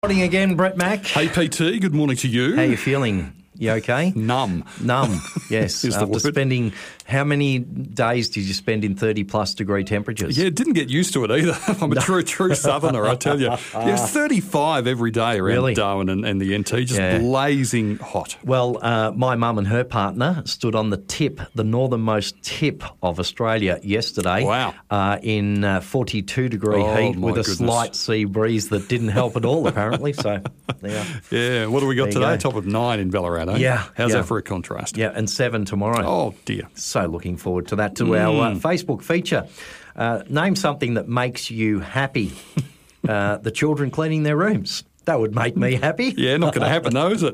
Morning again, Brett Mack. Hey, PT, good morning to you. How you feeling? You okay? Numb. Yes. Is the After word. spending, how many days did you spend in 30-plus degree temperatures? Yeah, didn't get used to it either. I'm a true southerner, I tell you. Yeah, it's 35 every day around Really? Darwin and the NT, just blazing hot. Well, my mum and her partner stood on the northernmost tip of Australia yesterday. Wow. In 42-degree heat my with a goodness. slight sea breeze that didn't help at all, apparently. So, yeah. Yeah, what do we got There you today? go. Top of 9 in Ballarat, eh? Yeah, How's yeah. that for a contrast? Yeah, and 7 tomorrow. Oh, dear. So looking forward to that, to our Facebook feature. Name something that makes you happy. The children cleaning their rooms. That would make me happy. Yeah, not going to happen though, is it?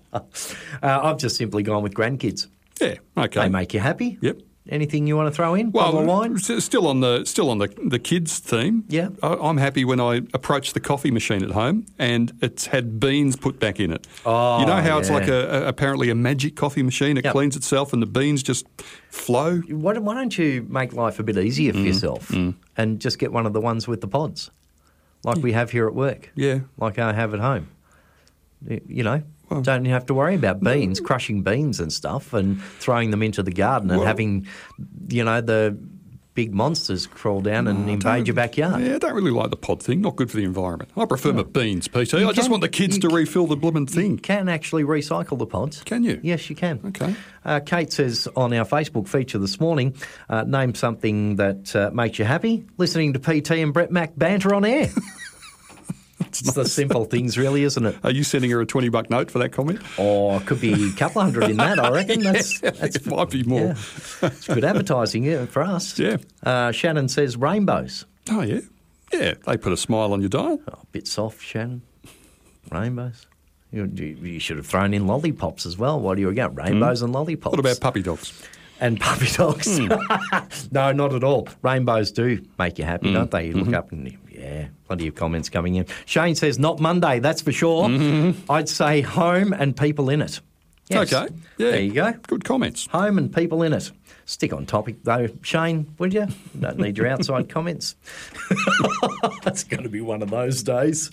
I've just simply gone with grandkids. Yeah, okay. They make you happy? Yep. Anything you want to throw in? Bottle of wine? Still on the kids theme. Yeah. I'm happy when I approach the coffee machine at home and it's had beans put back in it. Oh, you know how it's yeah. like apparently a magic coffee machine? It Yep. cleans itself and the beans just flow. Why don't you make life a bit easier for yourself and just get one of the ones with the pods, like we have here at work, Yeah. like I have at home? You know, don't have to worry about beans, crushing beans and stuff and throwing them into the garden and having, the big monsters crawl down and invade your backyard. Yeah, I don't really like the pod thing. Not good for the environment. I prefer my beans, PT. I just can- want the kids you to can- refill the blooming thing. You can actually recycle the pods. Can you? Yes, you can. Okay. Kate says on our Facebook feature this morning, name something that makes you happy. Listening to PT and Brett Mack banter on air. It's the simple things, really, isn't it? Are you sending her a $20 note for that comment? Or it could be a couple hundred in that, I reckon. That's It might be more. yeah. It's good advertising for us. Yeah. Shannon says rainbows. Oh, yeah. Yeah, they put a smile on your dial. Oh, a bit soft, Shannon. Rainbows. You should have thrown in lollipops as well. What do you got? Rainbows and lollipops. What about puppy dogs? And puppy dogs. No, not at all. Rainbows do make you happy, don't they? You look up and, plenty of comments coming in. Shane says, not Monday, that's for sure. I'd say home and people in it. Yes. Okay. Yeah. There you go. Good comments. Home and people in it. Stick on topic, though, Shane, would you? Don't need your outside comments. That's going to be one of those days.